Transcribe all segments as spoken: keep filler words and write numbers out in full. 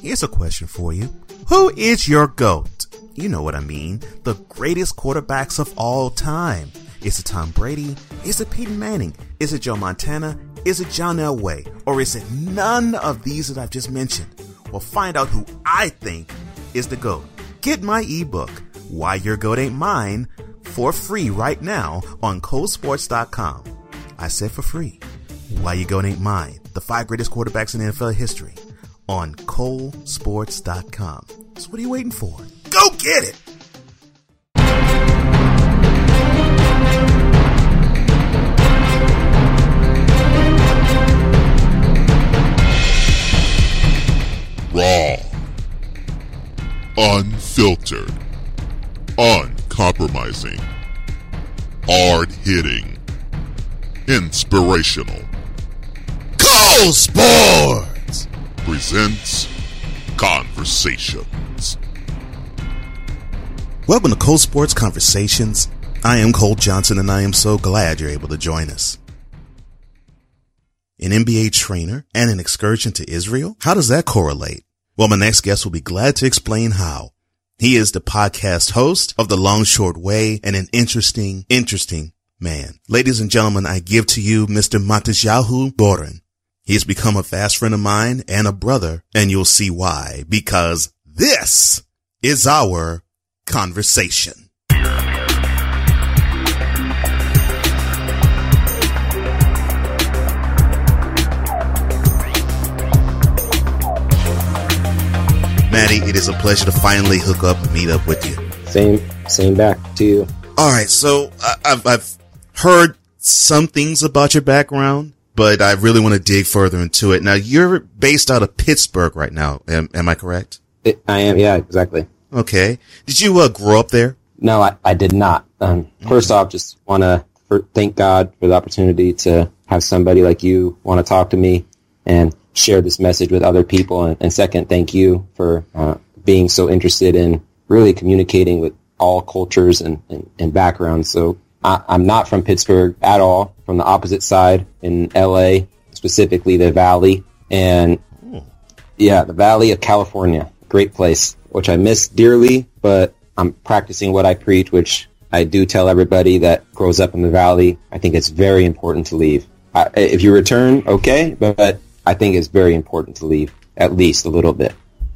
Here's a question for you. Who is your GOAT? You know what I mean. The greatest quarterbacks of all time. Is it Tom Brady? Is it Peyton Manning? Is it Joe Montana? Is it John Elway? Or is it none of these that I've just mentioned? Well, find out who I think is the GOAT. Get my ebook, Why Your GOAT Ain't Mine, for free right now on Cole Sports dot com. I said for free. Why Your GOAT Ain't Mine, the five greatest quarterbacks in N F L history, on Cole Sports dot com. So what are you waiting for? Go get it! Raw, unfiltered, uncompromising, hard-hitting, inspirational. Cole Sports presents Conversations. Welcome to Cole Sports Conversations. I am Cole Johnson, and I am so glad you're able to join us. An N B A trainer and an excursion to Israel? How does that correlate? Well, my next guest will be glad to explain how. He is the podcast host of The Long Short Way and an interesting, interesting man. Ladies and gentlemen, I give to you Mister Matisyahu Doron. He has become a fast friend of mine and a brother, and you'll see why, because this is our conversation. Maddie, it is a pleasure to finally hook up and meet up with you. Same, same back to you. All right, so I, I've, I've heard some things about your background, but I really want to dig further into it. Now, you're based out of Pittsburgh right now. Am, am I correct? It, I am, yeah, exactly. Okay. Did you uh, grow up there? No, I, I did not. Um, mm-hmm. First off, just want to thank God for the opportunity to have somebody like you want to talk to me and share this message with other people. And, and second, thank you for uh, being so interested in really communicating with all cultures and, and, and backgrounds. So I, I'm not from Pittsburgh at all, from the opposite side in L A, specifically the Valley. And yeah, the Valley of California, great place, which I miss dearly, but I'm practicing what I preach, which I do tell everybody that grows up in the Valley. I think it's very important to leave. I, if you return, okay, but I think it's very important to leave, at least a little bit.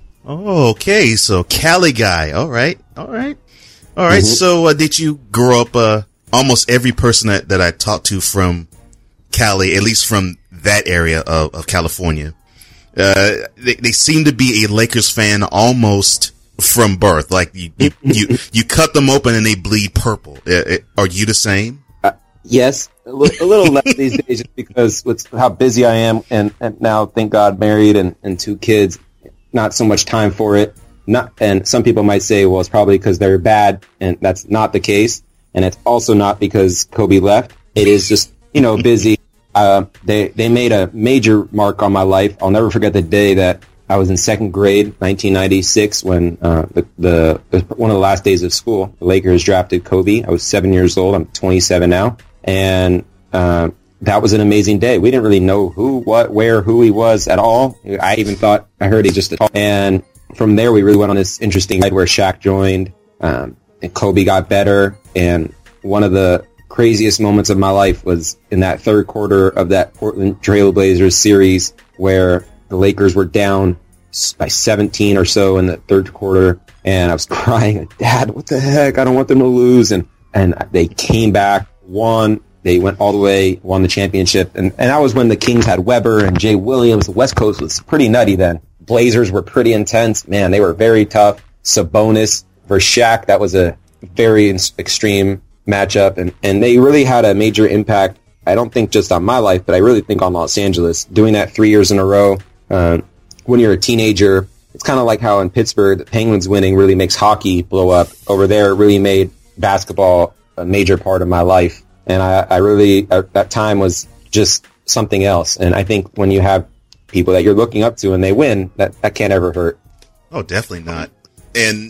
Oh, okay. So Cali guy. All right. All right. All right. Mm-hmm. So uh, did you grow up, uh, almost every person that, that I talked to from Cali, at least from that area of, of California, uh, they, they seem to be a Lakers fan almost from birth. Like you, you, you, you cut them open and they bleed purple. Uh, are you the same? Uh, yes. A little, a little less these days just because with how busy I am and, and now, thank God, married and, and two kids, not so much time for it. Not, and some people might say, well, it's probably because they're bad, and that's not the case. And it's also not because Kobe left. It is just, you know, busy. Uh, they, they made a major mark on my life. I'll never forget the day that I was in second grade, nineteen ninety-six, when, uh, the, the, one of the last days of school, the Lakers drafted Kobe. I was seven years old. I'm twenty-seven now. And uh, that was an amazing day. We didn't really know who, what, where, who he was at all. I even thought I heard he just. And from there, we really went on this interesting ride where Shaq joined, um, and Kobe got better. And one of the craziest moments of my life was in that third quarter of that Portland Trailblazers series where the Lakers were down by seventeen or so in the third quarter, and I was crying, like, Dad, what the heck? I don't want them to lose. And and they came back. Won. They went all the way, won the championship. And, and that was when the Kings had Weber and Jay Williams. The West Coast was pretty nutty then. Blazers were pretty intense. Man, they were very tough. Sabonis versus Shaq. That was a very extreme matchup. And, and they really had a major impact, I don't think just on my life, but I really think on Los Angeles. Doing that three years in a row. Uh, when you're a teenager, it's kind of like how in Pittsburgh, the Penguins winning really makes hockey blow up. Over there, it really made basketball a major part of my life. And I, I really, at that time was just something else. And I think when you have people that you're looking up to and they win, that, that can't ever hurt. Oh, definitely not. And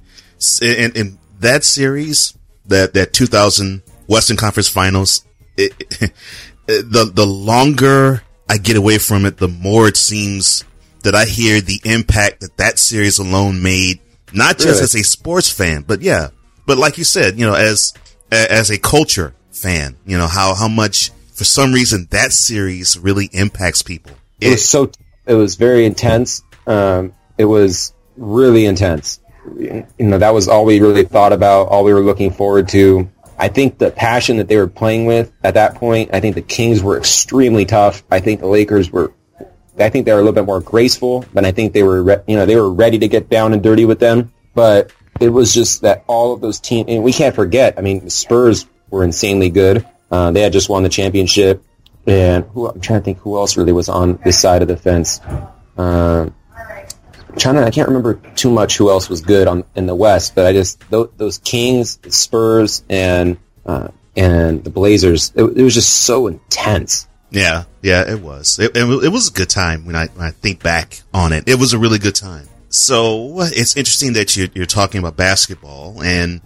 in, in that series, that, that two thousand Western Conference Finals, it, it, the, the longer I get away from it, the more it seems that I hear the impact that that series alone made, not just Really? as a sports fan, but yeah, but like you said, you know, as as a culture fan, you know, how how much for some reason that series really impacts people. It was so. It was very intense. Um, it was really intense. You know, that was all we really thought about. All we were looking forward to. I think the passion that they were playing with at that point. I think the Kings were extremely tough. I think the Lakers were. I think they were a little bit more graceful, but I think they were. Re- you know, they were ready to get down and dirty with them. But it was just that all of those teams, and we can't forget. I mean, the Spurs were insanely good. Uh, they had just won the championship. And who, I'm trying to think who else really was on this side of the fence. Um, I'm trying to, I can't remember too much who else was good on in the West, but I just those, those Kings, the Spurs, and uh, and the Blazers. It, it was just so intense. Yeah, yeah, it was. It, it, it was a good time when I when I think back on it. It was a really good time. So it's interesting that you're, you're talking about basketball, and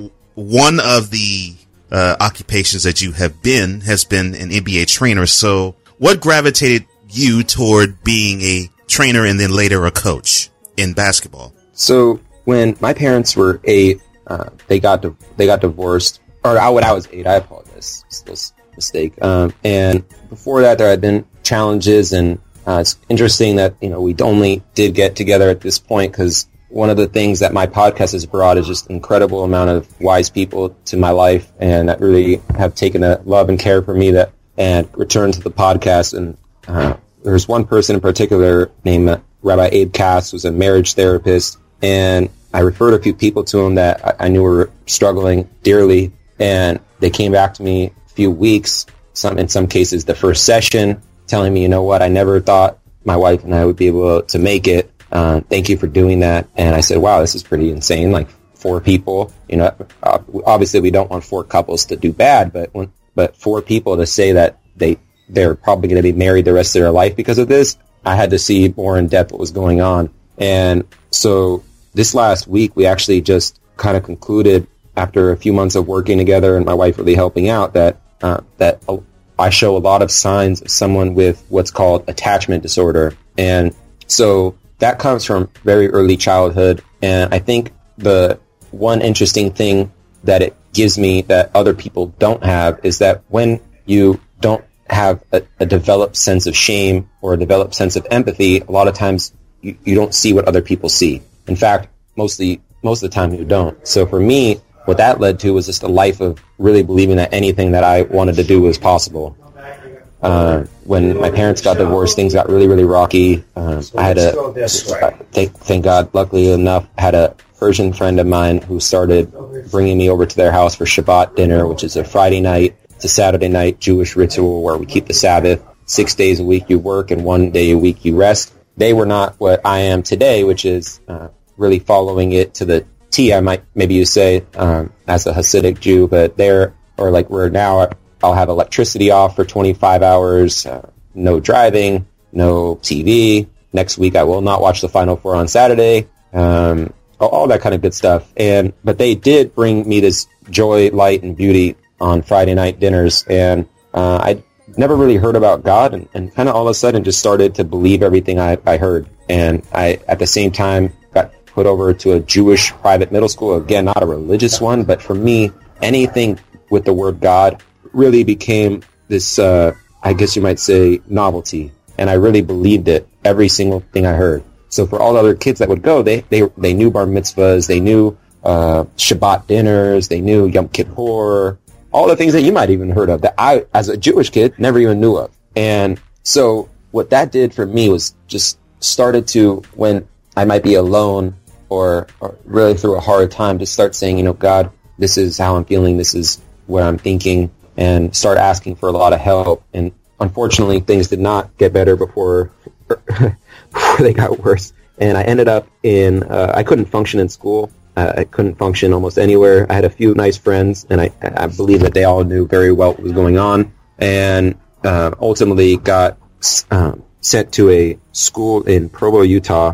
one of the Uh, occupations that you have been has been an N B A trainer. So what gravitated you toward being a trainer and then later a coach in basketball? So when my parents were eight, uh, they got di- they got divorced. Or I, when I was eight, I apologize. It's a mistake. Um, and before that, there had been challenges, and uh, it's interesting that you know we only did get together at this point because one of the things that my podcast has brought is just an incredible amount of wise people to my life, and that really have taken a love and care for me that and returned to the podcast. And uh, there's one person in particular named uh, Rabbi Abe Cass, who's a marriage therapist, and I referred a few people to him that I, I knew were struggling dearly, and they came back to me a few weeks, some in some cases the first session, telling me, you know what, I never thought my wife and I would be able to make it. Uh, thank you for doing that. And I said, wow, this is pretty insane. Like four people, you know, obviously we don't want four couples to do bad, but when, but four people to say that they, they're probably going to be married the rest of their life because of this. I had to see more in depth what was going on. And so this last week, we actually just kind of concluded after a few months of working together and my wife really helping out that, uh, that I show a lot of signs of someone with what's called attachment disorder. And so that comes from very early childhood, and I think the one interesting thing that it gives me that other people don't have is that when you don't have a, a developed sense of shame or a developed sense of empathy, a lot of times you, you don't see what other people see. In fact, mostly most of the time you don't. So for me, what that led to was just a life of really believing that anything that I wanted to do was possible. Uh, when my parents got divorced, things got really, really rocky. Um, I had a, uh, thank, thank God, luckily enough, had a Persian friend of mine who started bringing me over to their house for Shabbat dinner, which is a Friday night to Saturday night Jewish ritual where we keep the Sabbath. Six days a week you work and one day a week you rest. They were not what I am today, which is uh, really following it to the T, I might, maybe you say, um, as a Hasidic Jew, but they're, or like we're now, I'll have electricity off for twenty-five hours, uh, no driving, no T V. Next week I will not watch the Final Four on Saturday, um, all, all that kind of good stuff. And but they did bring me this joy, light, and beauty on Friday night dinners, and uh, I never really heard about God, and, and kind of all of a sudden just started to believe everything I, I heard. And I, at the same time, got put over to a Jewish private middle school, again, not a religious one, but for me, anything with the word God really became this, uh, I guess you might say, novelty. And I really believed it, every single thing I heard. So for all the other kids that would go, they they, they knew bar mitzvahs, they knew uh, Shabbat dinners, they knew Yom Kippur, all the things that you might even heard of that I, as a Jewish kid, never even knew of. And so what that did for me was just started to, when I might be alone or, or really through a hard time, to start saying, you know, God, this is how I'm feeling, this is what I'm thinking, and start asking for a lot of help. And unfortunately, things did not get better before, before they got worse. And I ended up in, uh, I couldn't function in school. Uh, I couldn't function almost anywhere. I had a few nice friends, and I, I believe that they all knew very well what was going on. And uh, ultimately got um, sent to a school in Provo, Utah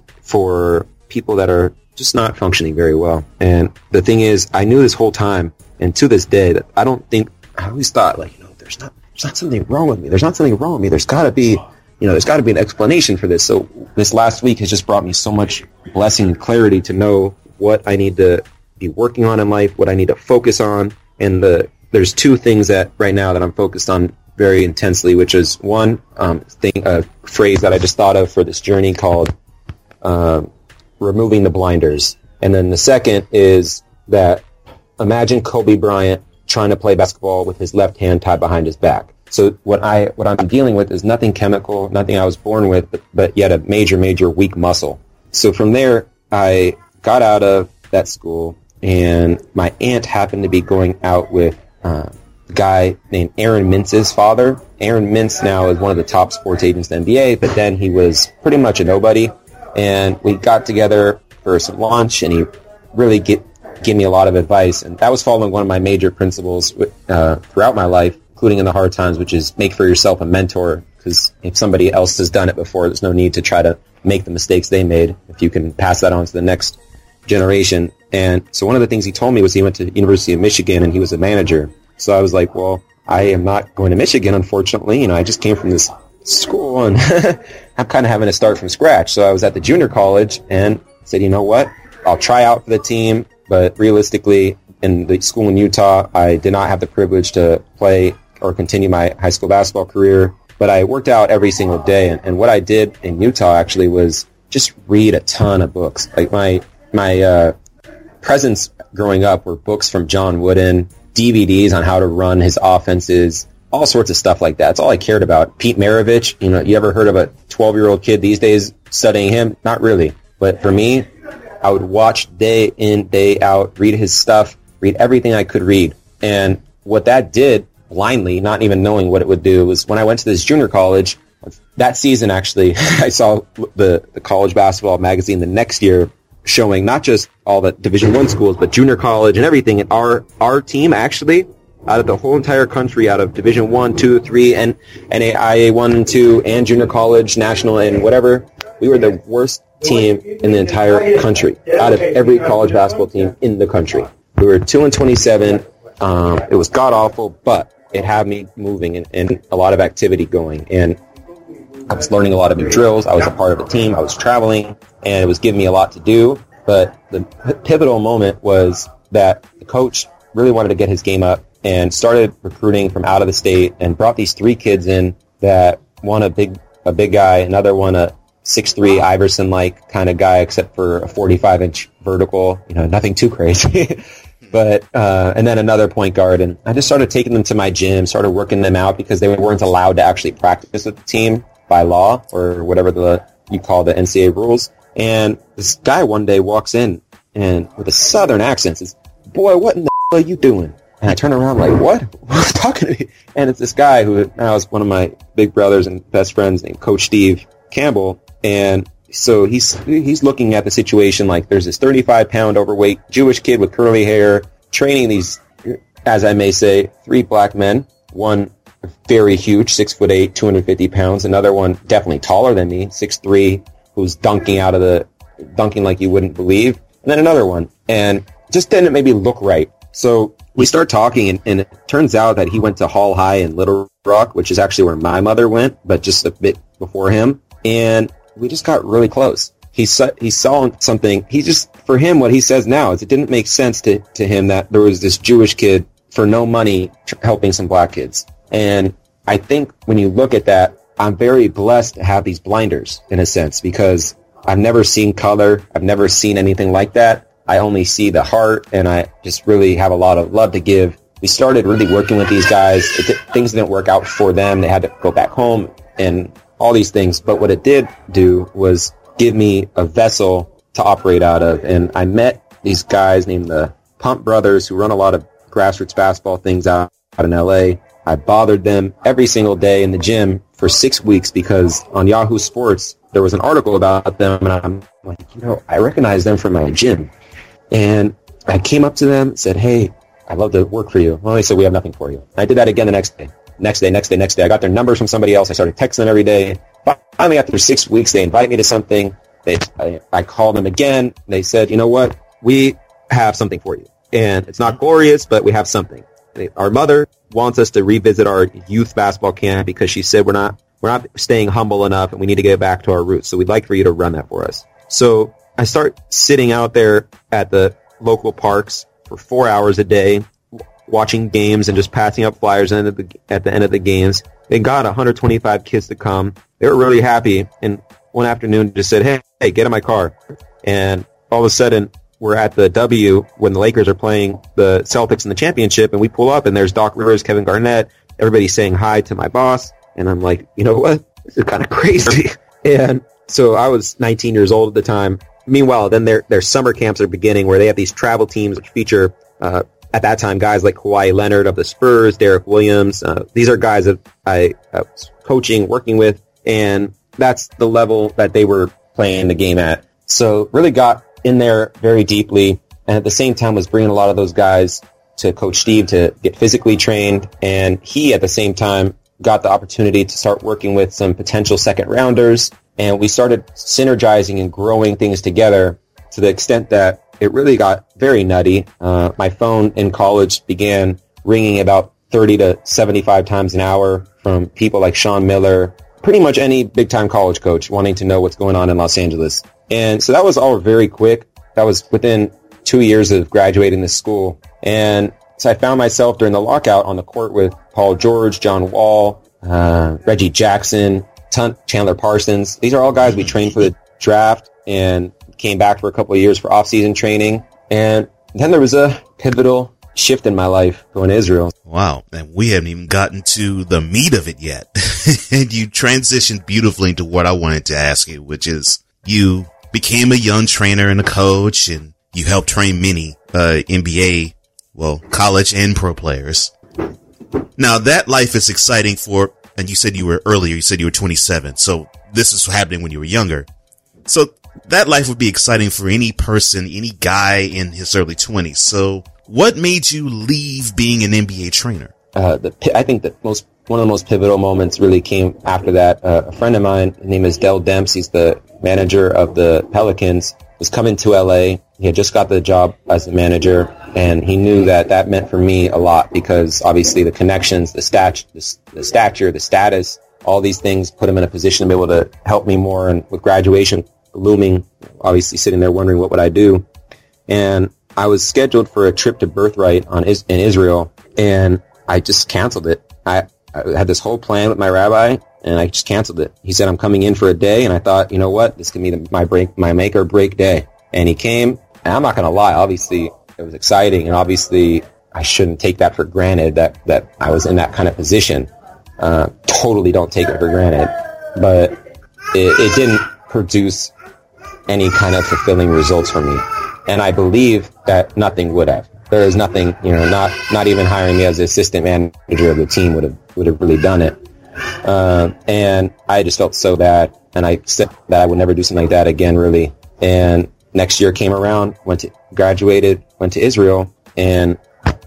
for people that are just not functioning very well. And the thing is, I knew this whole time, and to this day, that I don't think, I always thought, like, you know, there's not, there's not something wrong with me. There's not something wrong with me. There's got to be, you know, there's got to be an explanation for this. So this last week has just brought me so much blessing and clarity to know what I need to be working on in life, what I need to focus on. And the there's two things that right now that I'm focused on very intensely, which is one um, thing, a phrase that I just thought of for this journey called uh, removing the blinders. And then the second is that imagine Kobe Bryant trying to play basketball with his left hand tied behind his back. So what I what I'm dealing with is nothing chemical, nothing I was born with, but, but yet a major, major weak muscle. So from there, I got out of that school, and my aunt happened to be going out with uh, a guy named Aaron Mintz's father. Aaron Mintz now is one of the top sports agents in the N B A, but then he was pretty much a nobody. And we got together for some lunch, and he really get, gave me a lot of advice. And that was following one of my major principles uh, throughout my life, including in the hard times, which is make for yourself a mentor. Because if somebody else has done it before, there's no need to try to make the mistakes they made if you can pass that on to the next generation. And so one of the things he told me was he went to the University of Michigan and he was a manager. So I was like, well, I am not going to Michigan, unfortunately. You know, I just came from this school and I'm kind of having to start from scratch. So I was at the junior college and said, you know what, I'll try out for the team. But realistically, in the school in Utah, I did not have the privilege to play or continue my high school basketball career. But I worked out every single day. And, and what I did in Utah actually was just read a ton of books. Like my, my, uh, presents growing up were books from John Wooden, D V Ds on how to run his offenses, all sorts of stuff like that. That's all I cared about. Pete Maravich, you know, you ever heard of a twelve-year-old kid these days studying him? Not really. But for me, I would watch day in, day out, read his stuff, read everything I could read. And what that did, blindly, not even knowing what it would do, was when I went to this junior college, that season actually, I saw the, the college basketball magazine the next year showing not just all the Division One schools, but junior college and everything. And our our team actually, out of the whole entire country, out of Division One, Two, Three, and N A I A One and Two, and junior college, national, and whatever, we were the worst team in the entire country out of every college basketball team in the country. We were two and twenty-seven. Um, it was god awful, but it had me moving and, and a lot of activity going. And I was learning a lot of new drills. I was a part of a team. I was traveling, and it was giving me a lot to do. But the p- pivotal moment was that the coach really wanted to get his game up and started recruiting from out of the state and brought these three kids in that one a big a big guy, another one a six three Iverson-like kind of guy, except for a forty-five inch vertical. You know, nothing too crazy. But uh, and then another point guard, and I just started taking them to my gym, started working them out because they weren't allowed to actually practice with the team by law or whatever the you call the N C A A rules. And this guy one day walks in and with a southern accent says, "Boy, what in the hell are you doing?" And I turn around like, "What? Who's talking to me?" And it's this guy who now is one of my big brothers and best friends named Coach Steve Campbell. And so he's he's looking at the situation like there's this thirty-five pound overweight Jewish kid with curly hair training these, as I may say, three black men. One very huge, six foot eight, two hundred fifty pounds. Another one definitely taller than me, six three, who's dunking out of the dunking like you wouldn't believe. And then another one, and just didn't maybe look right. So we start talking, and, and it turns out that he went to Hall High in Little Rock, which is actually where my mother went, but just a bit before him. And we just got really close. He saw, he saw something. He just, for him, what he says now is it didn't make sense to, to him that there was this Jewish kid for no money tr- helping some black kids. And I think when you look at that, I'm very blessed to have these blinders in a sense, because I've never seen color. I've never seen anything like that. I only see the heart, and I just really have a lot of love to give. We started really working with these guys. It di- things didn't work out for them. They had to go back home and all these things. But what it did do was give me a vessel to operate out of. And I met these guys named the Pump Brothers who run a lot of grassroots basketball things out, out in L A. I bothered them every single day in the gym for six weeks because on Yahoo Sports, there was an article about them. And I'm like, you know, I recognize them from my gym. And I came up to them and said, "Hey, I'd love to work for you." Well, they said, "We have nothing for you." I did that again the next day. Next day, next day, next day. I got their numbers from somebody else. I started texting them every day. Finally, after six weeks, they invited me to something. They, I, I called them again. They said, "You know what? We have something for you. And it's not glorious, but we have something. They, our mother wants us to revisit our youth basketball camp because she said we're not we're not staying humble enough, and we need to get back to our roots. So we'd like for you to run that for us. So I start sitting out there at the local parks for four hours a day, watching games and just passing up flyers at the, at the end of the games. They got one hundred twenty-five kids to come. They were really happy. And one afternoon just said, hey, hey, get in my car. And all of a sudden, we're at the W when the Lakers are playing the Celtics in the championship, and we pull up, and there's Doc Rivers, Kevin Garnett, everybody saying hi to my boss. And I'm like, you know what? This is kind of crazy. And so I was nineteen years old at the time. Meanwhile, then their their summer camps are beginning, where they have these travel teams which feature, uh, at that time, guys like Kawhi Leonard of the Spurs, Derek Williams. Uh, these are guys that I, I was coaching, working with, and that's the level that they were playing the game at. So really got in there very deeply, and at the same time was bringing a lot of those guys to Coach Steve to get physically trained, and he at the same time got the opportunity to start working with some potential second rounders, and we started synergizing and growing things together to the extent that it really got very nutty. Uh, my phone in college began ringing about thirty to seventy-five times an hour from people like Sean Miller, pretty much any big-time college coach wanting to know what's going on in Los Angeles. And so that was all very quick. That was within two years of graduating this school. And so I found myself during the lockout on the court with Paul George, John Wall, uh, Reggie Jackson, Ton- Chandler Parsons. These are all guys we trained for the draft and came back for a couple of years for off-season training. And then there was a pivotal shift in my life going to Israel. Wow. And we haven't even gotten to the meat of it yet. And you transitioned beautifully into what I wanted to ask you, which is you became a young trainer and a coach, and you helped train many uh, N B A, well, college and pro players. Now, that life is exciting for, and you said you were earlier, you said you were twenty-seven. So this is happening when you were younger. So that life would be exciting for any person, any guy in his early twenties. So what made you leave being an N B A trainer? Uh, the, I think that most, one of the most pivotal moments really came after that. Uh, a friend of mine, his name is Dell Demps. He's the manager of the Pelicans, was coming to L A. He had just got the job as the manager, and he knew that that meant for me a lot because obviously the connections, the stat, the, the stature, the status, all these things put him in a position to be able to help me more. And with graduation looming, obviously sitting there wondering what would I do. And I was scheduled for a trip to Birthright on in Israel, and I just canceled it. I, I had this whole plan with my rabbi, and I just canceled it. He said, I'm coming in for a day, and I thought, you know what, this can be the, my break, my make or break day. And he came, and I'm not going to lie, obviously it was exciting, and obviously I shouldn't take that for granted that, that I was in that kind of position. Uh, totally don't take it for granted, but it, it didn't produce any kind of fulfilling results for me. And I believe that nothing would have. There is nothing, you know, not, not even hiring me as the assistant manager of the team would have, would have really done it. Uh, and I just felt so bad. And I said that I would never do something like that again, really. And next year came around, went to, graduated, went to Israel, and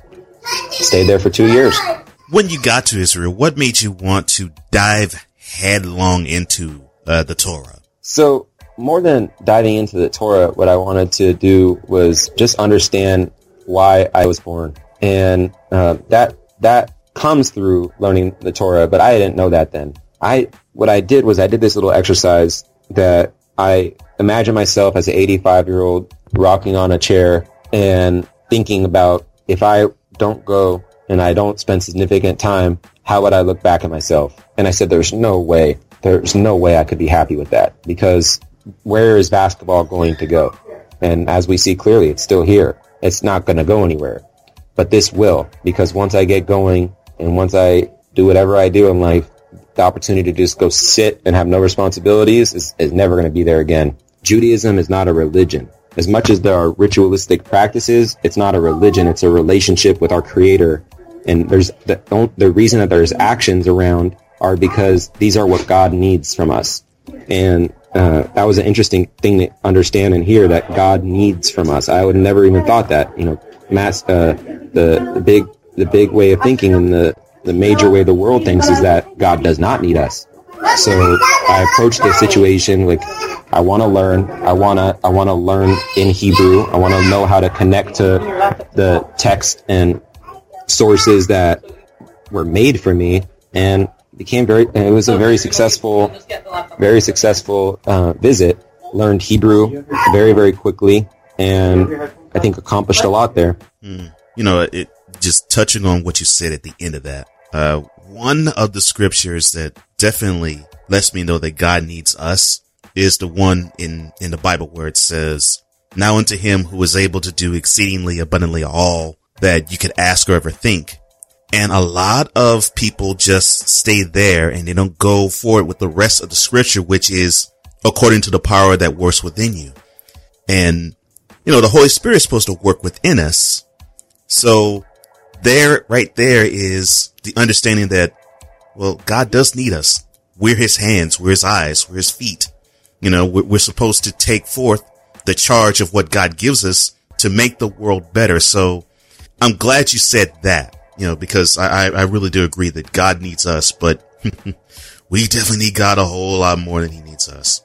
stayed there for two years. When you got to Israel, what made you want to dive headlong into uh, the Torah? So more than diving into the Torah, what I wanted to do was just understand why I was born. And uh, that that comes through learning the Torah, but I didn't know that then. I what I did was I did this little exercise that I imagined myself as an eighty-five-year-old rocking on a chair and thinking about, if I don't go and I don't spend significant time, how would I look back at myself? And I said, there's no way, there's no way I could be happy with that, because where is basketball going to go? And as we see clearly, it's still here. It's not going to go anywhere. But this will, because once I get going and once I do whatever I do in life, the opportunity to just go sit and have no responsibilities is, is never going to be there again. Judaism is not a religion. As much as there are ritualistic practices, it's not a religion. It's a relationship with our Creator. And there's the, the reason that there's actions around are because these are what God needs from us. And uh, that was an interesting thing to understand and hear, that God needs from us. I would have never even thought that. You know, mass, uh, the, the big the big way of thinking and the, the major way the world thinks is that God does not need us. So I approached the situation like, I want to learn. I want to I want to learn in Hebrew. I want to know how to connect to the text and sources that were made for me. And became very, it was a very successful, very successful uh, visit. Learned Hebrew very, very quickly, and I think accomplished a lot there. Mm. You know, it just touching on what you said at the end of that. Uh, one of the scriptures that definitely lets me know that God needs us is the one in, in the Bible where it says, now unto him who is able to do exceedingly abundantly all that you could ask or ever think. And a lot of people just stay there and they don't go forward with the rest of the scripture, which is according to the power that works within you. And, you know, the Holy Spirit is supposed to work within us. So there, right there is the understanding that, well, God does need us. We're his hands, we're his eyes, we're his feet. You know, we're, we're supposed to take forth the charge of what God gives us to make the world better. So I'm glad you said that, you know, because I, I really do agree that God needs us, but we definitely need God a whole lot more than he needs us.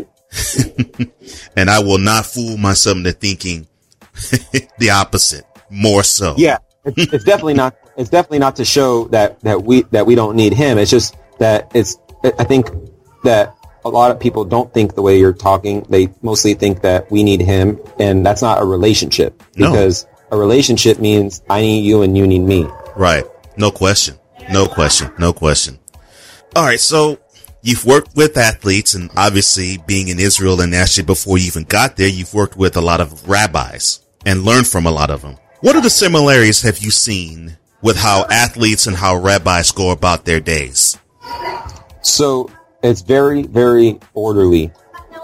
And I will not fool myself into thinking the opposite, more so. Yeah, it's, it's definitely not, it's definitely not to show that, that we, that we don't need him. It's just that it's, I think that a lot of people don't think the way you're talking. They mostly think that we need him, and that's not a relationship, because no. A relationship means I need you and you need me. Right. No question. No question. No question. All right. So you've worked with athletes, and obviously being in Israel, and actually before you even got there, you've worked with a lot of rabbis and learned from a lot of them. What are the similarities have you seen with how athletes and how rabbis go about their days? So it's very, very orderly,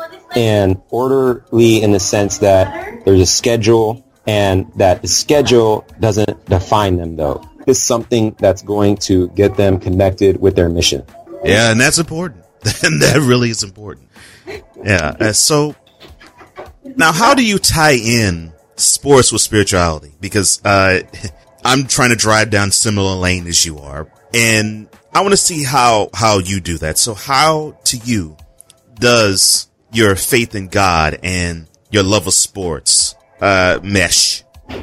and orderly in the sense that there's a schedule, and that the schedule doesn't define them, though. It's something that's going to get them connected with their mission. Yeah, and that's important. And that really is important. Yeah. Uh, so now, how do you tie in sports with spirituality? Because uh, I'm trying to drive down similar lane as you are, and I want to see how, how you do that. So how, to you, does your faith in God and your love of sports uh, mesh?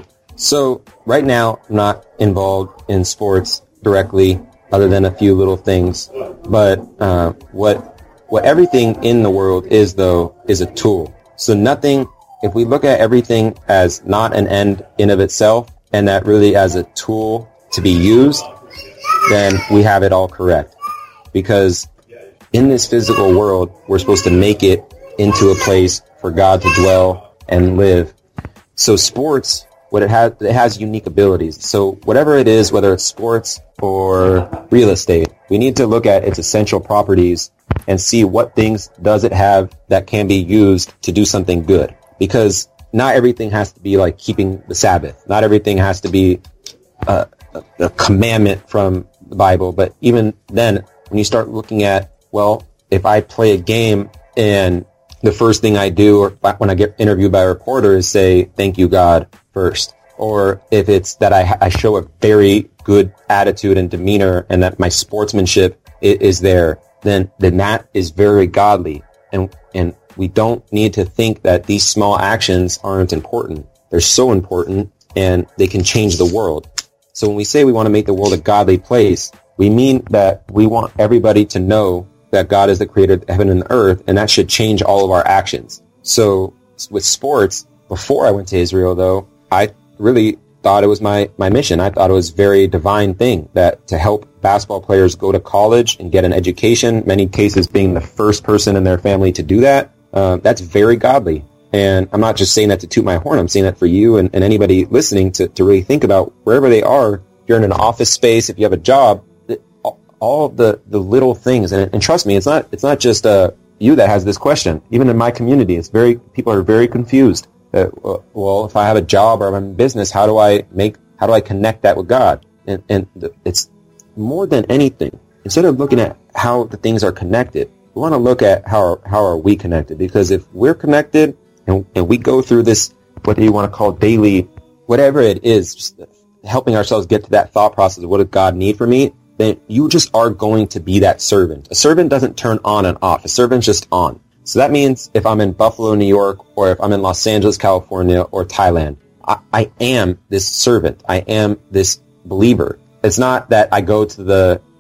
So right now, I'm not involved in sports directly, other than a few little things. But uh, what what everything in the world is, though, is a tool. So nothing, if we look at everything as not an end in of itself, and that really as a tool to be used, then we have it all correct. Because in this physical world, we're supposed to make it into a place for God to dwell and live. So sports, what it has, it has unique abilities. So whatever it is, whether it's sports or real estate, we need to look at its essential properties and see what things does it have that can be used to do something good. Because not everything has to be like keeping the Sabbath. Not everything has to be a, a, a commandment from the Bible. But even then, when you start looking at, well, if I play a game and the first thing I do, or when I get interviewed by a reporter, is say, thank you, God, first. Or if it's that I, I show a very good attitude and demeanor, and that my sportsmanship is, is there, then, then that is very godly. And, and we don't need to think that these small actions aren't important. They're so important, and they can change the world. So when we say we want to make the world a godly place, we mean that we want everybody to know that God is the creator of heaven and the earth, and that should change all of our actions. So with sports, before I went to Israel, though, I really thought it was my, my mission. I thought it was a very divine thing, that to help basketball players go to college and get an education, many cases being the first person in their family to do that, uh, that's very godly. And I'm not just saying that to toot my horn. I'm saying that for you and, and anybody listening to, to really think about wherever they are. If you're in an office space, if you have a job, all of the, the little things. And, and trust me, it's not, it's not just, uh, you that has this question. Even in my community, it's very, people are very confused. That, well, if I have a job or I'm in business, how do I make, how do I connect that with God? And, and it's more than anything. Instead of looking at how the things are connected, we want to look at how, how are we connected? Because if we're connected and, and we go through this, whether you want to call daily, whatever it is, just helping ourselves get to that thought process of what does God need from me, then you just are going to be that servant. A servant doesn't turn on and off. A servant's just on. So that means if I'm in Buffalo, New York, or if I'm in Los Angeles, California, or Thailand, I, I am this servant. I am this believer. It's not that I go to the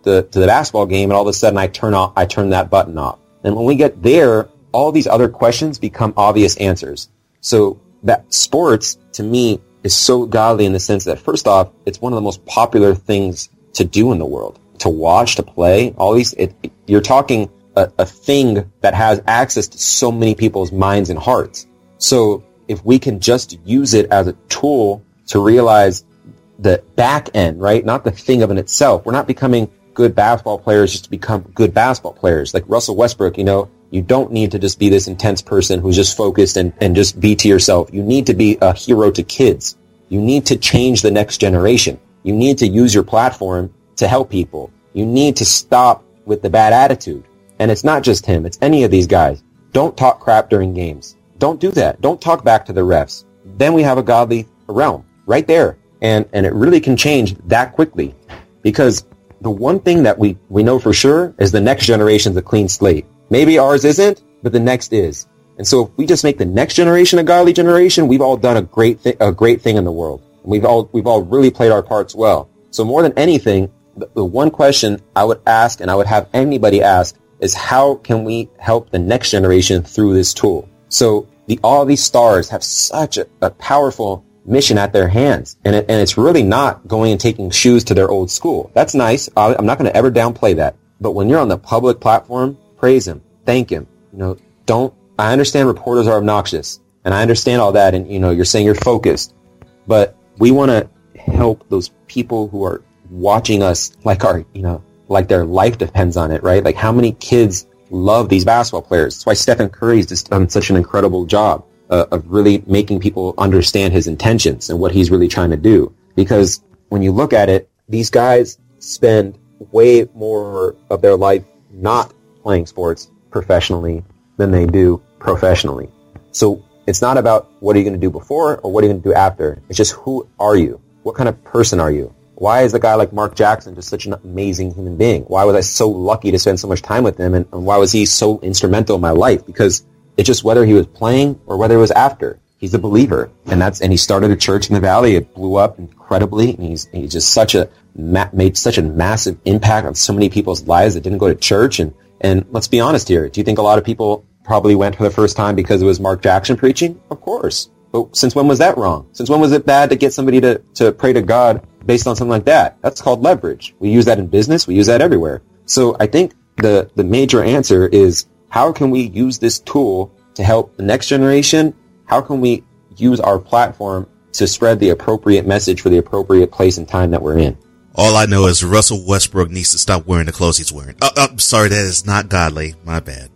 the to the basketball game, and all of a sudden I turn off I turn that button off. And when we get there, all these other questions become obvious answers. So that sports, to me, is so godly in the sense that, first off, it's one of the most popular things to do in the world. To watch, to play, all these, it, it, you're talking a, a thing that has access to so many people's minds and hearts. So if we can just use it as a tool to realize the back end, right? Not the thing of in itself. We're not becoming good basketball players just to become good basketball players. Like Russell Westbrook, you know, you don't need to just be this intense person who's just focused and, and just be to yourself. You need to be a hero to kids. You need to change the next generation. You need to use your platform to help people. You need to stop with the bad attitude. And it's not just him. It's any of these guys. Don't talk crap during games. Don't do that. Don't talk back to the refs. Then we have a godly realm right there. And, and it really can change that quickly, because the one thing that we, we know for sure is the next generation's a clean slate. Maybe ours isn't, but the next is. And so if we just make the next generation a godly generation, we've all done a great thi- a great thing in the world. We've all we've all really played our parts well. So more than anything, the, the one question I would ask, and I would have anybody ask, is how can we help the next generation through this tool? So the all these stars have such a, a powerful mission at their hands, and it, and it's really not going and taking shoes to their old school. That's nice. I, I'm not going to ever downplay that. But when you're on the public platform, praise him, thank him. You know, don't. I understand reporters are obnoxious, and I understand all that, and you know, you're saying you're focused, but we want to help those people who are watching us like our, you know, like their life depends on it, right? Like how many kids love these basketball players? That's why Stephen Curry's just done such an incredible job uh, of really making people understand his intentions and what he's really trying to do. Because when you look at it, these guys spend way more of their life not playing sports professionally than they do professionally. So it's not about what are you going to do before or what are you going to do after. It's just, who are you? What kind of person are you? Why is a guy like Mark Jackson just such an amazing human being? Why was I so lucky to spend so much time with him? And, and why was he so instrumental in my life? Because it's just whether he was playing or whether it was after. He's a believer. And that's, and he started a church in the Valley. It blew up incredibly. And he's, he's just such a, ma- made such a massive impact on so many people's lives that didn't go to church. And, and let's be honest here. Do you think a lot of people probably went for the first time because it was Mark Jackson preaching? Of course. But since when was that wrong? Since when was it bad to get somebody to, to pray to God based on something like that? That's called leverage. We use that in business. We use that everywhere. So I think the, the major answer is, how can we use this tool to help the next generation? How can we use our platform to spread the appropriate message for the appropriate place and time that we're in? All I know is Russell Westbrook needs to stop wearing the clothes he's wearing. Oh, I'm sorry, that is not godly. My bad.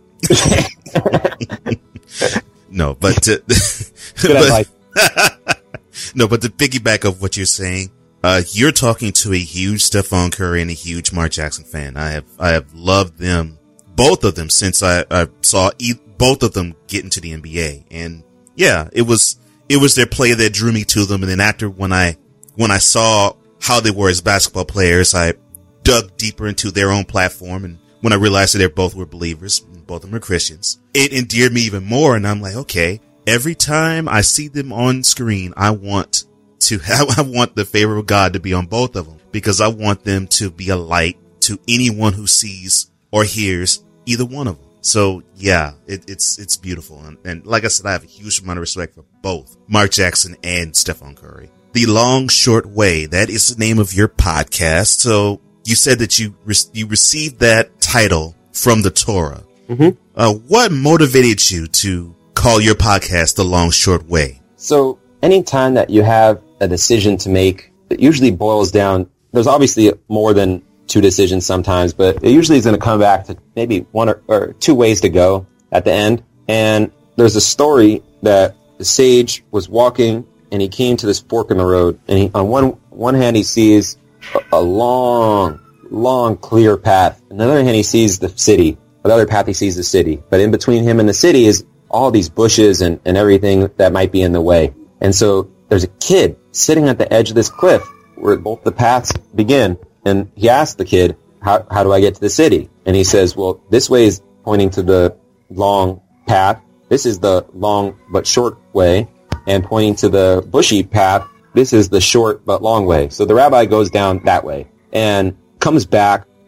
No, but, to, but no, but to piggyback of what you're saying, uh, you're talking to a huge Stephon Curry and a huge Mark Jackson fan. I have, I have loved them, both of them, since I, I saw e- both of them get into the N B A. And yeah, it was, it was their play that drew me to them. And then after, when I, when I saw how they were as basketball players, I dug deeper into their own platform. And when I realized that they both were believers, both of them are Christians, it endeared me even more. And I'm like, okay, every time I see them on screen, I want to have, I want the favor of God to be on both of them, because I want them to be a light to anyone who sees or hears either one of them. So yeah, it, it's, it's beautiful. And, and like I said, I have a huge amount of respect for both Mark Jackson and Stephon Curry. The Long Short Way, that is the name of your podcast. So you said that you, re- you received that title from the Torah. Mm-hmm. Uh, what motivated you to call your podcast The Long Short Way? So anytime that you have a decision to make, it usually boils down, there's obviously more than two decisions sometimes, but it usually is going to come back to maybe one or, or two ways to go at the end. And there's a story that the sage was walking and he came to this fork in the road, and he, on one, one hand he sees a, a long, long clear path. On the other hand he sees the city. On the other path he sees the city. But in between him and the city is all these bushes and, and everything that might be in the way. And so there's a kid sitting at the edge of this cliff where both the paths begin. And he asks the kid, how, how do I get to the city? And he says, well, this way is pointing to the long path. This is the long but short way. And pointing to the bushy path, this is the short but long way. So the rabbi goes down that way and comes back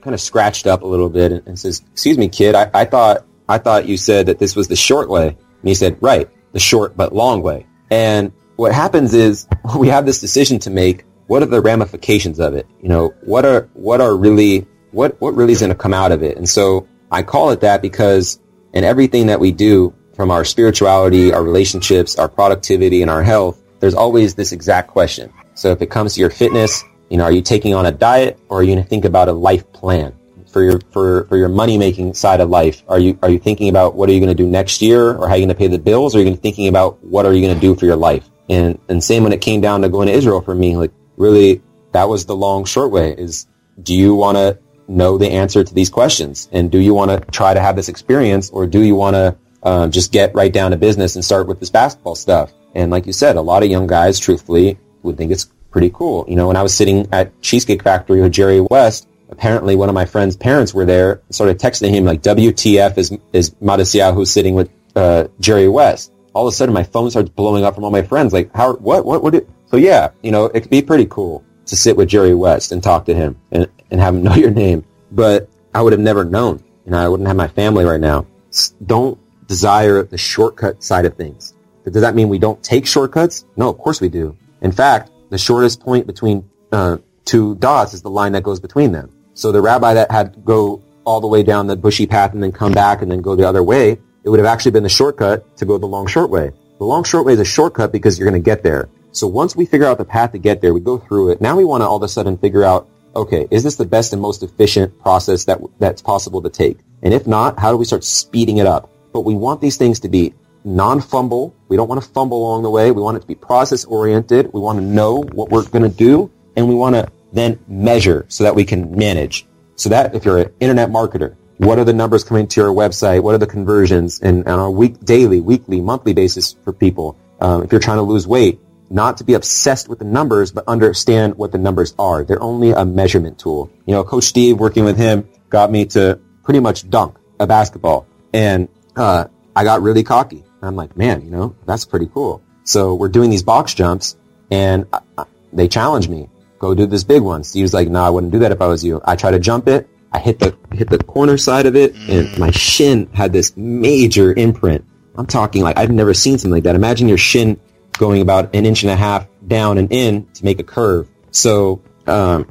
kind of scratched up a little bit and, and says, "Excuse me, kid, I, I thought I thought you said that this was the short way." And he said, "Right, the short but long way." And what happens is we have this decision to make. What are the ramifications of it? You know, what are what are really what what really is going to come out of it? And so I call it that because in everything that we do, from our spirituality, our relationships, our productivity, and our health, there's always this exact question. So if it comes to your fitness, you know, are you taking on a diet, or are you going to think about a life plan for your for for your money making side of life? Are you are you thinking about what are you going to do next year, or how are you going to pay the bills, or are you going to be thinking about what are you going to do for your life? And and same when it came down to going to Israel for me, like really that was the long short way. Is do you want to know the answer to these questions, and do you want to try to have this experience, or do you want to um, just get right down to business and start with this basketball stuff? And like you said, a lot of young guys, truthfully, would think it's pretty cool. You know, when I was sitting at Cheesecake Factory with Jerry West, apparently one of my friend's parents were there, started texting him like, W T F is, is Matisyahu sitting with, uh, Jerry West. All of a sudden my phone starts blowing up from all my friends. Like, how, what, what, what? Did... So yeah, you know, it could be pretty cool to sit with Jerry West and talk to him and, and have him know your name. But I would have never known. You know, I wouldn't have my family right now. Don't desire the shortcut side of things. But does that mean we don't take shortcuts? No, of course we do. In fact, the shortest point between uh, two dots is the line that goes between them. So the rabbi that had to go all the way down the bushy path and then come back and then go the other way, it would have actually been the shortcut to go the long short way. The long short way is a shortcut because you're going to get there. So once we figure out the path to get there, we go through it. Now we want to all of a sudden figure out, okay, is this the best and most efficient process that that's possible to take? And if not, how do we start speeding it up? But we want these things to be non-fumble. We don't want to fumble along the way. We want it to be process-oriented. We want to know what we're going to do, and we want to then measure so that we can manage. So that if you're an internet marketer, what are the numbers coming to your website? What are the conversions? And on a week, daily, weekly, monthly basis for people. Um, if you're trying to lose weight, not to be obsessed with the numbers, but understand what the numbers are. They're only a measurement tool. You know, Coach Steve, working with him, got me to pretty much dunk a basketball. And uh I got really cocky. I'm like, man, you know, that's pretty cool. So we're doing these box jumps, and I, I, they challenged me. Go do this big one. Steve's like, no, nah, I wouldn't do that if I was you. I try to jump it. I hit the hit the corner side of it, and my shin had this major imprint. I'm talking like I've never seen something like that. Imagine your shin going about an inch and a half down and in to make a curve. So um,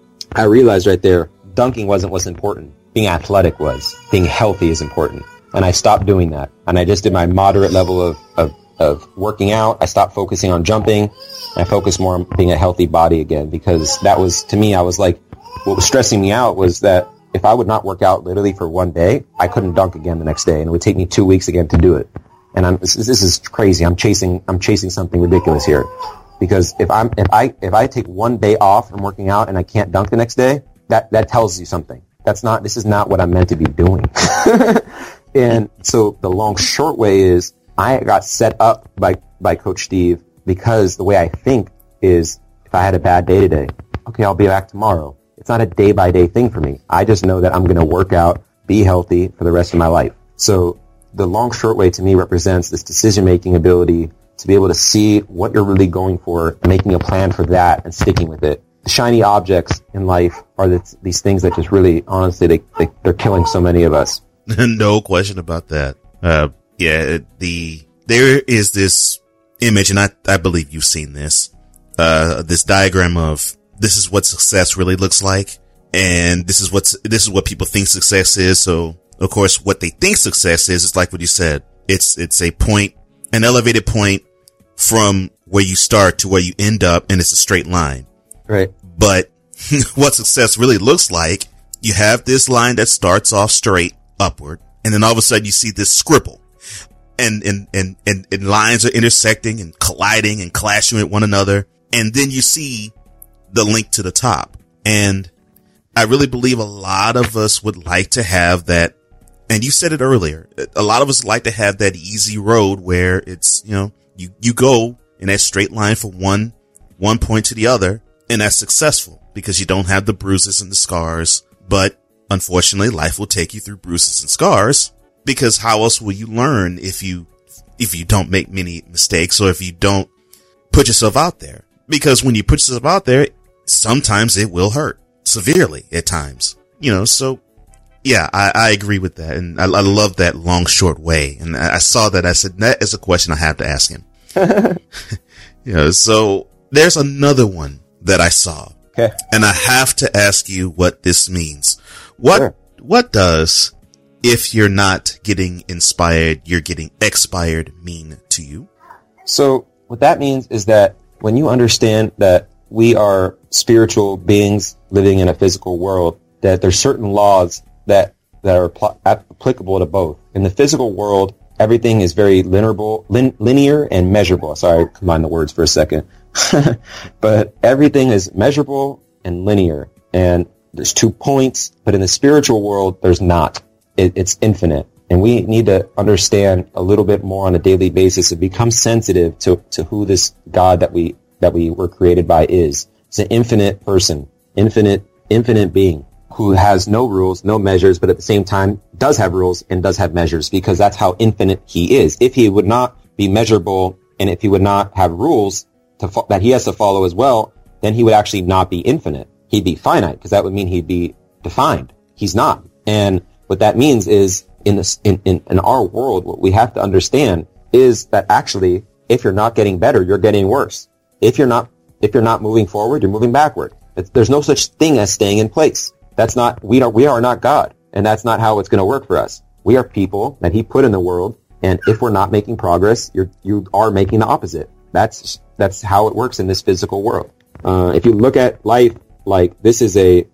I realized right there, dunking wasn't what's important. Being athletic was. Being healthy is important. And I stopped doing that. And I just did my moderate level of, of, of working out. I stopped focusing on jumping. I focused more on being a healthy body again, because that was, to me, I was like, what was stressing me out was that if I would not work out literally for one day, I couldn't dunk again the next day. And it would take me two weeks again to do it. And I'm, this, this is crazy. I'm chasing, I'm chasing something ridiculous here. Because if I'm, if I, if I take one day off from working out and I can't dunk the next day, that, that tells you something. That's not, this is not what I'm meant to be doing. And so the long short way is I got set up by, by Coach Steve because the way I think is if I had a bad day today, okay, I'll be back tomorrow. It's not a day by day thing for me. I just know that I'm going to work out, be healthy for the rest of my life. So the long short way to me represents this decision making ability to be able to see what you're really going for, making a plan for that and sticking with it. The shiny objects in life are the, these things that just really, honestly, they, they, they're killing so many of us. No question about that. Uh, yeah, the, there is this image, and I, I believe you've seen this, uh, this diagram of this is what success really looks like. And this is what's, this is what people think success is. So of course, what they think success is, is like what you said. It's, it's a point, an elevated point from where you start to where you end up, and it's a straight line. Right. But what success really looks like, you have this line that starts off straight upward, and then all of a sudden you see this scribble, and, and, and, and, and lines are intersecting and colliding and clashing with one another. And then you see the link to the top. And I really believe a lot of us would like to have that. And you said it earlier. A lot of us like to have that easy road where it's, you know, you, you go in that straight line from one, one point to the other, and that's successful because you don't have the bruises and the scars. But unfortunately, life will take you through bruises and scars, because how else will you learn if you, if you don't make many mistakes, or if you don't put yourself out there? Because when you put yourself out there, sometimes it will hurt severely at times. you know, so yeah, I, I agree with that. And I, I love that long, short way. And I, I saw that. I said, that is a question I have to ask him. You know, so there's another one that I saw. Okay. And I have to ask you what this means. What, Sure. what does, if you're not getting inspired, you're getting expired mean to you? So what that means is that when you understand that we are spiritual beings living in a physical world, that there's certain laws that, that are pl- applicable to both. In the physical world, everything is very linear, lin- linear and measurable. Sorry, I combined the words for a second. But everything is measurable and linear. And there's two points, but in the spiritual world, there's not. It, it's infinite. And we need to understand a little bit more on a daily basis and become sensitive to, to who this God that we, that we were created by is. It's an infinite person, infinite, infinite being who has no rules, no measures, but at the same time does have rules and does have measures, because that's how infinite he is. If he would not be measurable and if he would not have rules to fo- that he has to follow as well, then he would actually not be infinite. He'd be finite, because that would mean he'd be defined. He's not. And what that means is in this, in, in, in our world, what we have to understand is that actually, if you're not getting better, you're getting worse. If you're not, if you're not moving forward, you're moving backward. It's, there's no such thing as staying in place. That's not, we are, we are not God. And that's not how it's going to work for us. We are people that he put in the world. And if we're not making progress, you're, you are making the opposite. That's, that's how it works in this physical world. Uh, if you look at life, like this is a,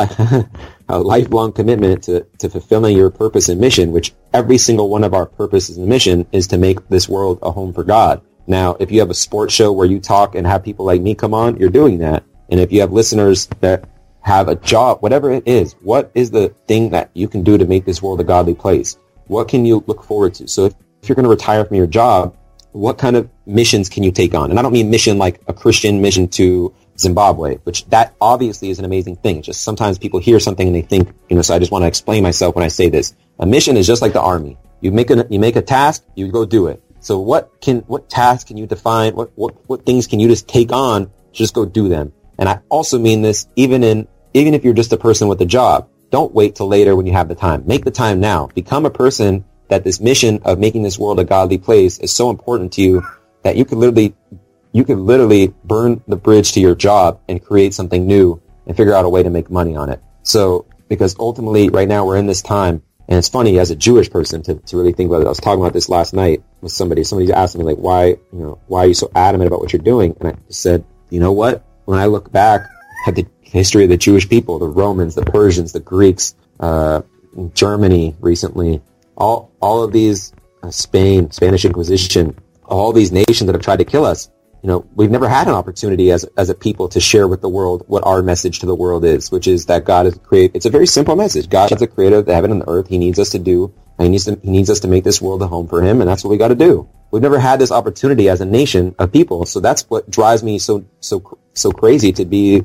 a lifelong commitment to, to fulfilling your purpose and mission, which every single one of our purposes and mission is to make this world a home for God. Now, if you have a sports show where you talk and have people like me come on, you're doing that. And if you have listeners that have a job, whatever it is, what is the thing that you can do to make this world a godly place? What can you look forward to? So if, if you're going to retire from your job, what kind of missions can you take on? And I don't mean mission like a Christian mission to Zimbabwe, which that obviously is an amazing thing. It's just sometimes people hear something and they think, you know, so I just want to explain myself when I say this. A mission is just like the army. You make a, you make a task, you go do it. So what can, what tasks can you define? What, what, what things can you just take on? Just go do them. And I also mean this even in, even if you're just a person with a job, don't wait till later when you have the time. Make the time now. Become a person that this mission of making this world a godly place is so important to you that you could literally, you could literally burn the bridge to your job and create something new and figure out a way to make money on it. So, because ultimately right now we're in this time, and it's funny as a Jewish person to, to really think about it. I was talking about this last night with somebody. Somebody asked me like, why, you know, why are you so adamant about what you're doing? And I just said, you know what? When I look back at the history of the Jewish people, the Romans, the Persians, the Greeks, uh, Germany recently, all, all of these, uh, Spain, Spanish Inquisition, all these nations that have tried to kill us, you know, we've never had an opportunity as, as a people to share with the world what our message to the world is, which is that God is create. It's a very simple message. God is the creator of the heaven and the earth. He needs us to do, and he needs to, he needs us to make this world a home for him. And that's what we got to do. We've never had this opportunity as a nation of people. So that's what drives me so, so, so crazy to be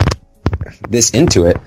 this into it,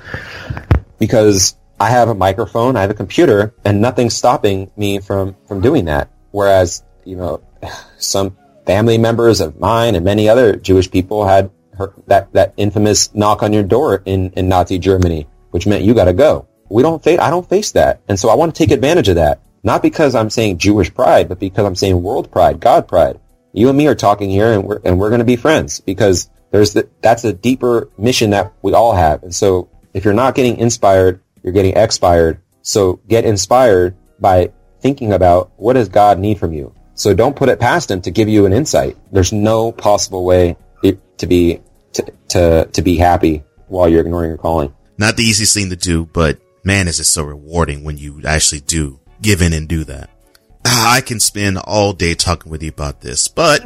because I have a microphone, I have a computer, and nothing's stopping me from, from doing that. Whereas, you know, some family members of mine and many other Jewish people had her, that, that infamous knock on your door in, in Nazi Germany, which meant you got to go. We don't face, I don't face that. And so I want to take advantage of that. Not because I'm saying Jewish pride, but because I'm saying world pride, God pride. You and me are talking here, and we're, and we're going to be friends, because there's the, that's a deeper mission that we all have. And so if you're not getting inspired, you're getting expired. So get inspired by thinking about, what does God need from you? So don't put it past him to give you an insight. There's no possible way it, to be, to, to, to be happy while you're ignoring your calling. Not the easiest thing to do, but man, is it so rewarding when you actually do give in and do that. I can spend all day talking with you about this, but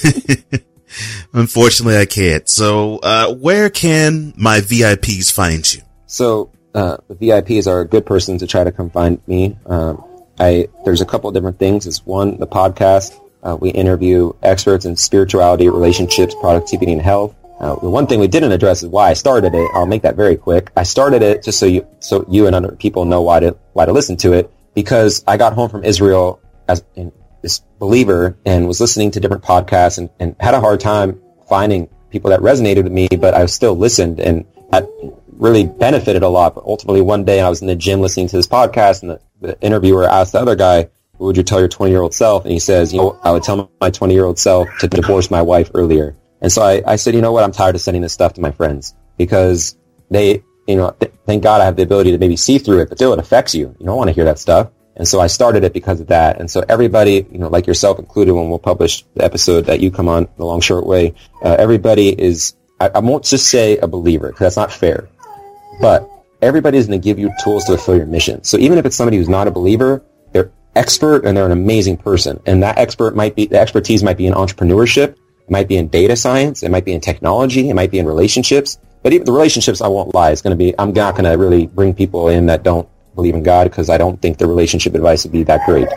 unfortunately I can't. So, uh, where can my V I Ps find you? So, uh, the V I Ps are a good person to try to come find me. Um, I, there's a couple of different things. It's one, the podcast. Uh, we interview experts in spirituality, relationships, productivity, and health. Uh, the one thing we didn't address is why I started it. I'll make that very quick. I started it just so you, so you and other people know why to, why to listen to it, because I got home from Israel as in this believer and was listening to different podcasts and, and had a hard time finding people that resonated with me, but I still listened. And at, really benefited a lot. But ultimately, one day I was in the gym listening to this podcast, and the, the interviewer asked the other guy, what would you tell your twenty-year-old self? And he says, you know, I would tell my twenty-year-old self to divorce my wife earlier. And so I, I said, you know what? I'm tired of sending this stuff to my friends because they, you know, th- thank God I have the ability to maybe see through it, but still it affects you. You don't want to hear that stuff. And so I started it because of that. And so everybody, you know, like yourself included, when we'll publish the episode that you come on, The Long Short Way, uh, everybody is, I, I won't just say a believer because that's not fair, but everybody is going to give you tools to fulfill your mission. So even if it's somebody who's not a believer, they're expert and they're an amazing person. And that expert might be, the expertise might be in entrepreneurship. It might be in data science. It might be in technology. It might be in relationships. But even the relationships, I won't lie, it's going to be, I'm not going to really bring people in that don't believe in God because I don't think the relationship advice would be that great.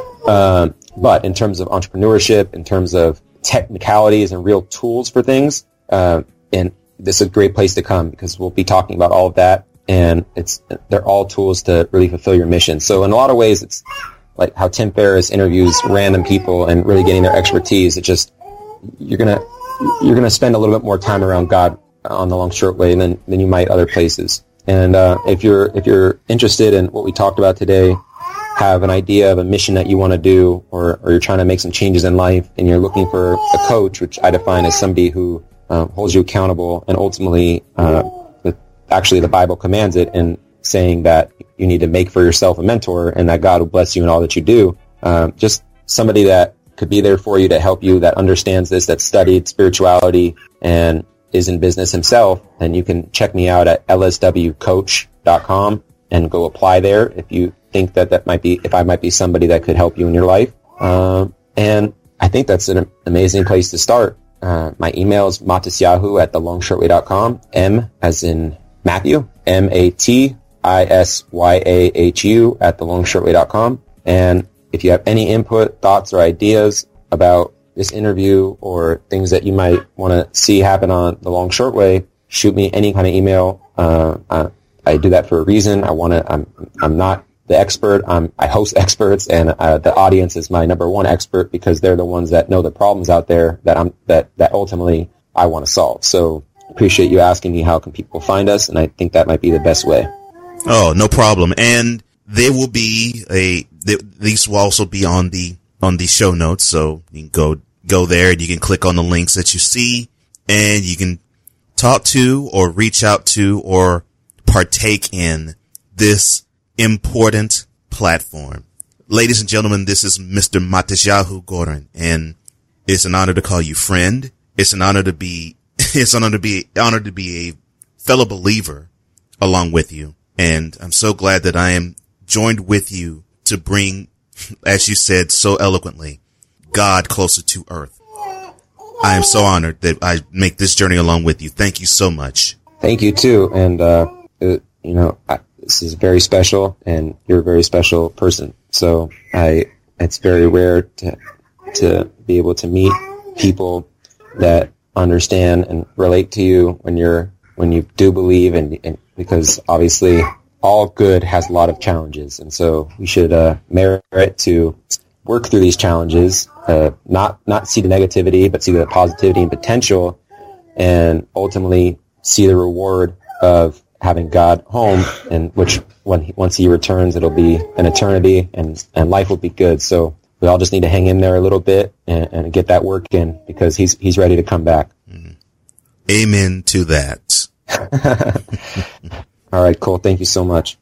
Um, but in terms of entrepreneurship, in terms of technicalities and real tools for things, uh, and this is a great place to come because we'll be talking about all of that. And it's, they're all tools to really fulfill your mission. So in a lot of ways, it's like how Tim Ferriss interviews random people and really getting their expertise. It just, you're going to, you're going to spend a little bit more time around God on The Long Short Way than, than you might other places. And, uh, if you're, if you're interested in what we talked about today, have an idea of a mission that you want to do, or, or you're trying to make some changes in life and you're looking for a coach, which I define as somebody who, um, holds you accountable and ultimately, uh, the, actually the Bible commands it in saying that you need to make for yourself a mentor and that God will bless you in all that you do. Um, just somebody that could be there for you to help you, that understands this, that studied spirituality and is in business himself. And you can check me out at L S W coach dot com and go apply there if you think that that might be, if I might be somebody that could help you in your life. Um, and I think that's an amazing place to start. Uh, my email is matisyahu at the long short way dot com. M as in Matthew, M A T I S Y A H U at the long short way dot com. And if you have any input, thoughts, or ideas about this interview or things that you might want to see happen on The Long Short Way, shoot me any kind of email. Uh, I, I do that for a reason. I want to, I'm, I'm not the expert. I'm, I host experts, and uh, the audience is my number one expert because they're the ones that know the problems out there that I'm, that, that ultimately I want to solve. So appreciate you asking me how can people find us. And I think that might be the best way. Oh, no problem. And there will be a, these will also be on the, on the show notes. So you can go, go there and you can click on the links that you see and you can talk to or reach out to or partake in this important platform. Ladies and gentlemen, this is Mister Matisyahu Gorin, and it's an honor to call you friend. It's an honor to be, it's an honor to be, honored to be a fellow believer along with you. And I'm so glad that I am joined with you to bring, as you said so eloquently, God closer to earth. I am so honored that I make this journey along with you. Thank you so much. Thank you too. And, uh, it, you know, I, this is very special and you're a very special person. So I, it's very rare to, to be able to meet people that understand and relate to you when you're, when you do believe, and, and because obviously all good has a lot of challenges. And so we should, uh, merit to work through these challenges, uh, not, not see the negativity, but see the positivity and potential, and ultimately see the reward of having God home, and which when he, once he returns, it'll be an eternity and, and life will be good. So we all just need to hang in there a little bit and, and get that work in because he's, he's ready to come back. Mm-hmm. Amen to that. All right, cool. Thank you so much.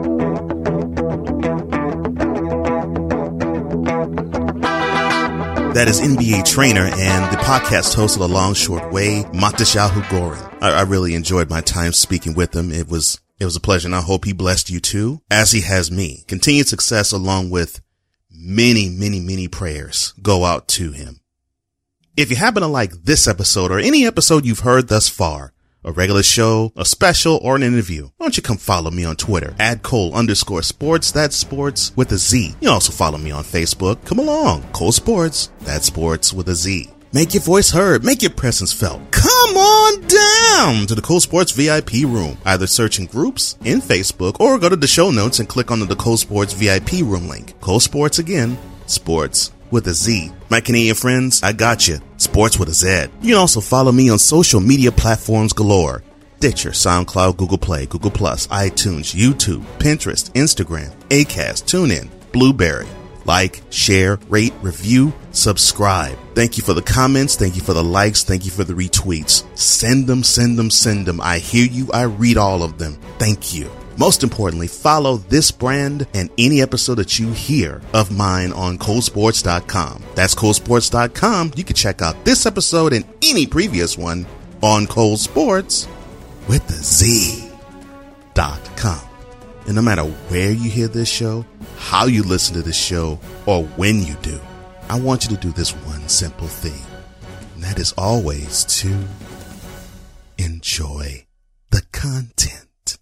That is N B A trainer and the podcast host of The Long Short Way, Matisyahu Gorin. I, I really enjoyed my time speaking with him. It was, it was a pleasure, and I hope he blessed you too, as he has me. Continued success along with many, many, many prayers go out to him. If you happen to like this episode or any episode you've heard thus far, a regular show, a special, or an interview, why don't you come follow me on Twitter at Cole underscore sports, that's sports with a Z. You can also follow me on Facebook. Come along, Cole Sports, that's sports with a Z. Make your voice heard, make your presence felt. Come on down to the Cole Sports V I P room. Either search in groups in Facebook or go to the show notes and click on the Cole Sports V I P room link. Cole Sports again, sports with a Z. My Canadian friends, I got you. Sports with a Z. You can also follow me on social media platforms galore. Stitcher, SoundCloud, Google Play, Google Plus, iTunes, YouTube, Pinterest, Instagram, Acast, TuneIn, Blueberry. Like, share, rate, review, subscribe. Thank you for the comments. Thank you for the likes. Thank you for the retweets. Send them, send them, send them. I hear you. I read all of them. Thank you. Most importantly, follow this brand and any episode that you hear of mine on Cole Sports dot com. That's Cole Sports dot com. You can check out this episode and any previous one on Cole Sports with the Z dot com. And no matter where you hear this show, how you listen to this show, or when you do, I want you to do this one simple thing. And that is always to enjoy the content.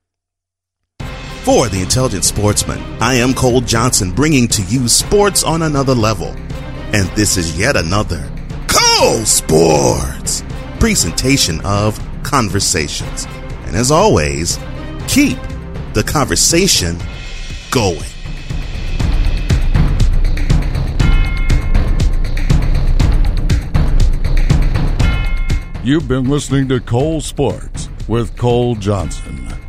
For the Intelligent Sportsman, I am Cole Johnson, bringing to you sports on another level. And this is yet another Cole Sports presentation of Conversations. And as always, keep the conversation going. You've been listening to Cole Sports with Cole Johnson.